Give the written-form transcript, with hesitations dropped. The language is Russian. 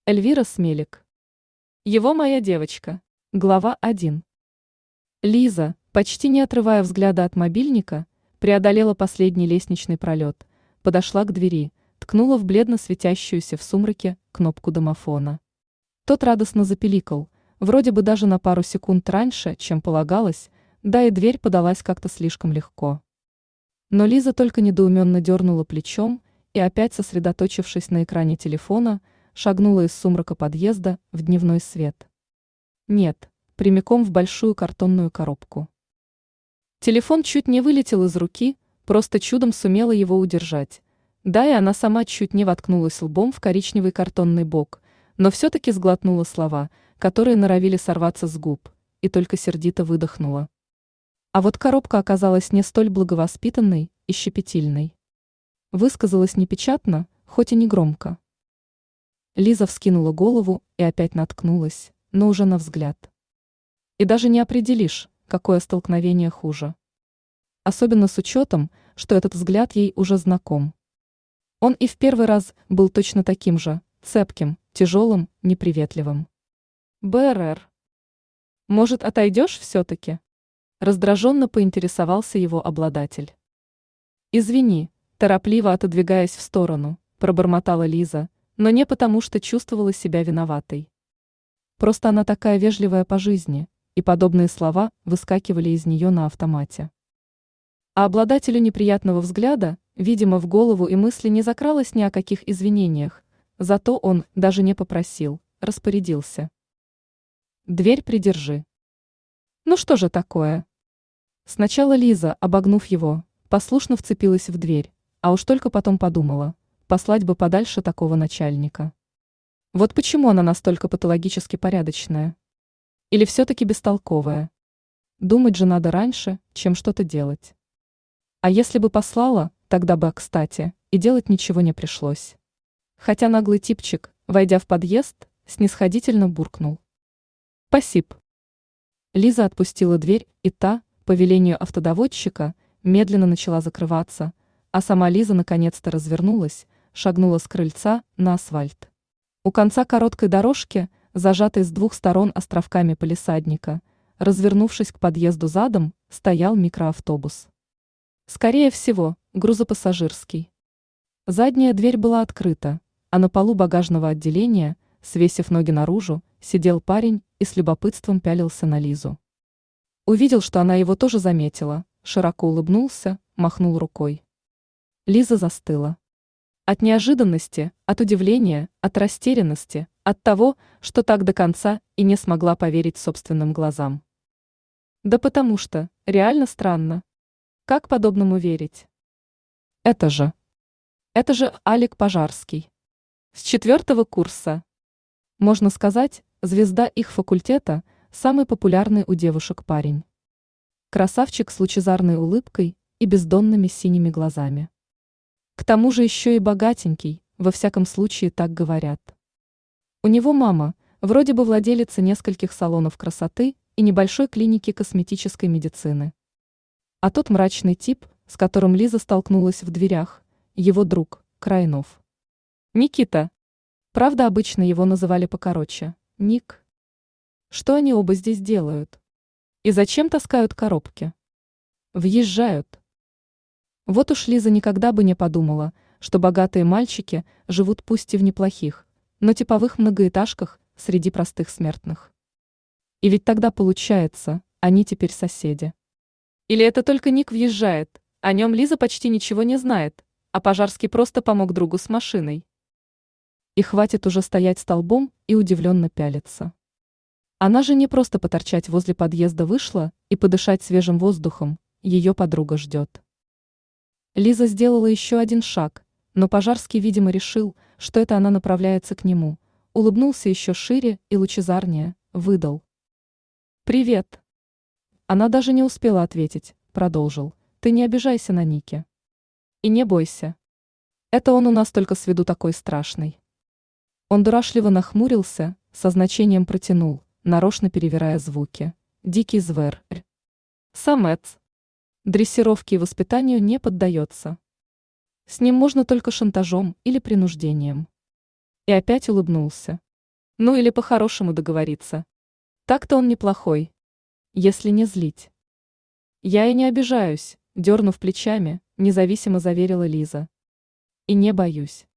Эльвира Смелик. Его моя девочка. Глава 1. Лиза, почти не отрывая взгляда от мобильника, преодолела последний лестничный пролет, подошла к двери, ткнула в бледно светящуюся в сумраке кнопку домофона. Тот радостно запиликал, вроде бы даже на пару секунд раньше, чем полагалось, да и дверь подалась как-то слишком легко. Но Лиза только недоуменно дернула плечом и, опять сосредоточившись на экране телефона, шагнула из сумрака подъезда в дневной свет. Нет, прямиком в большую картонную коробку. Телефон чуть не вылетел из руки, просто чудом сумела его удержать. Да, и она сама чуть не воткнулась лбом в коричневый картонный бок, но все-таки сглотнула слова, которые норовили сорваться с губ, и только сердито выдохнула. А вот коробка оказалась не столь благовоспитанной и щепетильной. Высказалась непечатно, хоть и не громко. Лиза вскинула голову и опять наткнулась, но уже на взгляд. И даже не определишь, какое столкновение хуже. Особенно с учетом, что этот взгляд ей уже знаком. Он и в первый раз был точно таким же, цепким, тяжелым, неприветливым. БРР. Может, отойдешь все-таки? Раздраженно поинтересовался его обладатель. Извини, торопливо отодвигаясь в сторону, пробормотала Лиза, но не потому, что чувствовала себя виноватой. Просто она такая вежливая по жизни, и подобные слова выскакивали из нее на автомате. А обладателю неприятного взгляда, видимо, в голову и мысли не закралось ни о каких извинениях, зато он даже не попросил, распорядился. Дверь придержи. Ну что же такое? Сначала Лиза, обогнув его, послушно вцепилась в дверь, а уж только потом подумала, послать бы подальше такого начальника. Вот почему она настолько патологически порядочная. Или все-таки бестолковая. Думать же надо раньше, чем что-то делать. А если бы послала, тогда бы, кстати, и делать ничего не пришлось. Хотя наглый типчик, войдя в подъезд, снисходительно буркнул. «Спасибо». Лиза отпустила дверь, и та, по велению автодоводчика, медленно начала закрываться, а сама Лиза наконец-то развернулась, шагнула с крыльца на асфальт. У конца короткой дорожки, зажатой с двух сторон островками палисадника, развернувшись к подъезду задом, стоял микроавтобус. Скорее всего, грузопассажирский. Задняя дверь была открыта, а на полу багажного отделения, свесив ноги наружу, сидел парень и с любопытством пялился на Лизу. Увидел, что она его тоже заметила, широко улыбнулся, махнул рукой. Лиза застыла. От неожиданности, от удивления, от растерянности, от того, что так до конца и не смогла поверить собственным глазам. Да потому что, реально странно. Как подобному верить? Это же Алик Пожарский. С 4 курса. Можно сказать, звезда их факультета, самый популярный у девушек парень. Красавчик с лучезарной улыбкой и бездонными синими глазами. К тому же еще и богатенький, во всяком случае так говорят. У него мама, вроде бы владелица нескольких салонов красоты и небольшой клиники косметической медицины. А тот мрачный тип, с которым Лиза столкнулась в дверях, его друг, Крайнов. Никита. Правда, обычно его называли покороче, Ник. Что они оба здесь делают? И зачем таскают коробки? Въезжают. Вот уж Лиза никогда бы не подумала, что богатые мальчики живут пусть и в неплохих, но типовых многоэтажках среди простых смертных. И ведь тогда получается, они теперь соседи. Или это только Ник въезжает, о нем Лиза почти ничего не знает, а Пожарский просто помог другу с машиной. И хватит уже стоять столбом и удивленно пялиться. Она же не просто поторчать возле подъезда вышла и подышать свежим воздухом, ее подруга ждет. Лиза сделала еще один шаг, но Пожарский, видимо, решил, что это она направляется к нему, улыбнулся еще шире и лучезарнее, выдал. «Привет». Она даже не успела ответить, продолжил. «Ты не обижайся на Нике. И не бойся. Это он у нас только с виду такой страшный». Он дурашливо нахмурился, со значением протянул, нарочно перевирая звуки. «Дикий зверь. Самец. Дрессировке и воспитанию не поддается. С ним можно только шантажом или принуждением». И опять улыбнулся. Ну или по-хорошему договориться. Так-то он неплохой, если не злить. Я и не обижаюсь, дернув плечами, независимо заверила Лиза. И не боюсь.